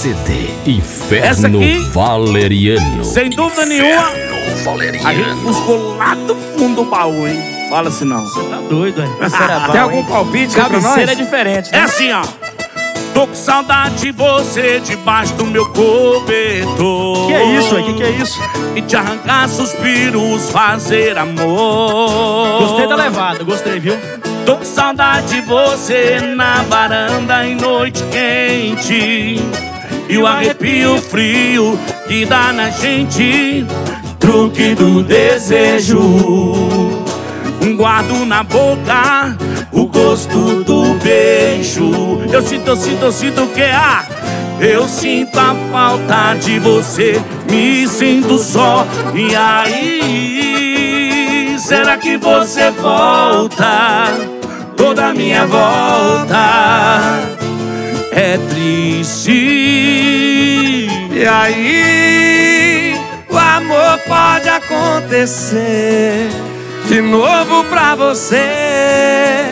CD Inferno Valeriano. Sem dúvida nenhuma, Inferno Valeriano. a gente buscou lá do fundo do baú, hein? Fala assim não. Você tá doido, hein? Tem algum palpite pra nós? Cabeceira é diferente, É né? assim, ó. Tô com saudade de você debaixo do meu cobertor. Que é isso, aí? Que é isso? E te arrancar suspiros, fazer amor. Gostei da levada, gostei, viu? Tô com saudade de você na varanda em noite quente. E o arrepio frio que dá na gente. Truque do desejo. Guardo na boca o gosto do beijo. Eu sinto que eu sinto a falta de você. Me sinto só. E aí, será que você volta? Toda minha volta é triste. E aí, o amor pode acontecer de novo pra você.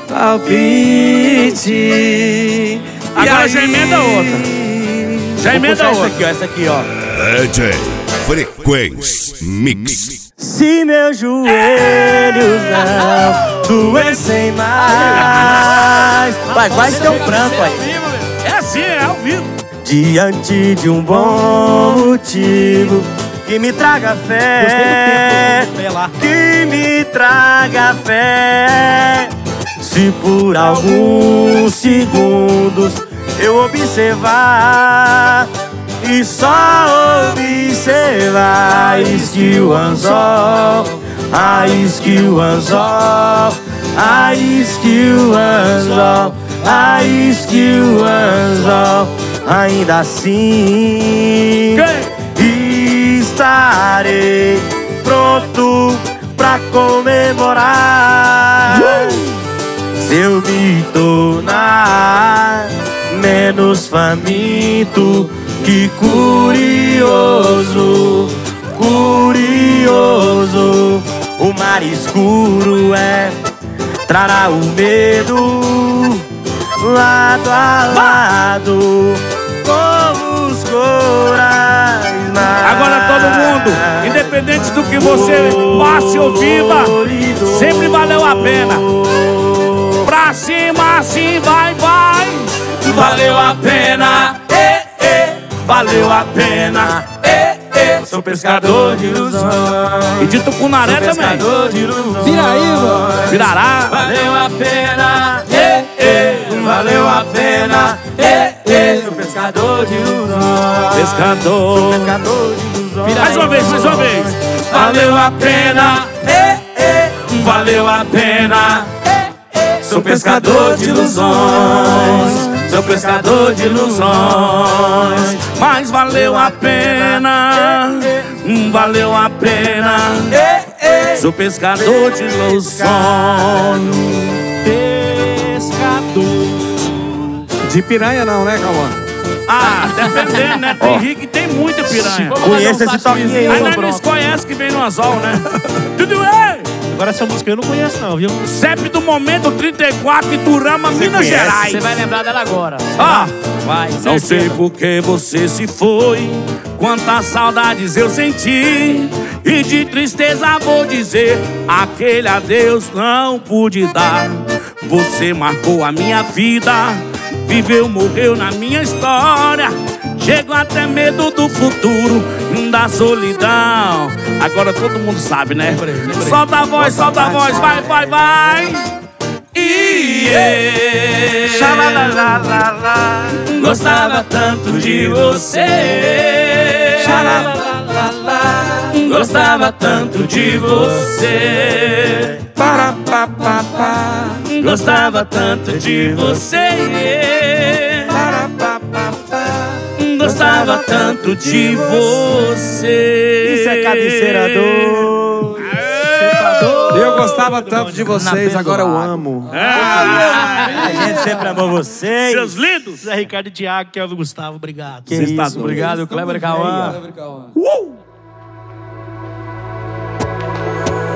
Palpite. Agora já emenda outra. Já emenda outra. Essa aqui, ó. DJ Frequência Mix. Se meus joelhos não doessem mais. Vai ter um pranto aí. É assim, é ao vivo. Diante de um bom motivo que me traga fé. Que me traga fé. Se por alguns segundos eu observar e só observar, is que o anzol, is que o anzol, is que o anzol, is que o anzol, ainda assim estarei pronto pra comemorar. Se eu me tornar menos faminto, que curioso, curioso. O mar escuro trará o medo lado a lado com os corais. Agora todo mundo, independente do que você passe ou viva, sempre valeu a pena. Pra cima assim, vai, vai. Valeu a pena, valeu a pena, Sou pescador de ilusões. E de Tucunaré também. Pescador de ilusões. Piraíba. Virará. Valeu a pena, valeu a pena, Sou pescador de ilusões. Pescador. Pescador de ilusões. Mais uma vez, mais uma vez. Valeu a pena, valeu a pena, sou pescador de ilusões. Sou pescador de ilusões. Mas valeu a pena, valeu a pena. Sou pescador de ilusões. Pescador. De piranha não, né, Cauã? Ah, dependendo, né? Tem rio que tem muita piranha. Conheço esse toquinho aí, Ainda não conhece que vem no anzol, né? Tudo bem? Agora essa música eu não conheço não, viu? CEP do Momento 34, Iturama, Minas Gerais. Você vai lembrar dela agora. Ah, Vai, não sei por que você se foi, quantas saudades eu senti. E de tristeza vou dizer, aquele adeus não pude dar. Você marcou a minha vida, viveu, morreu na minha história. Chego até medo do futuro, da solidão. Agora todo mundo sabe, né? Lembrei. Solta a voz, vai, vai, vai. Gostava tanto de você. Gostava tanto de você. Gostava tanto de você. Gostava tanto de você. Isso é cabeceirador. Eu gostava tanto de vocês, agora eu amo. A gente sempre amou vocês. Seus lindos. Zé Ricardo e Thiago, Kelvin Gustavo, obrigado. Você está doido. Obrigado, Kleber Cauã. Uh!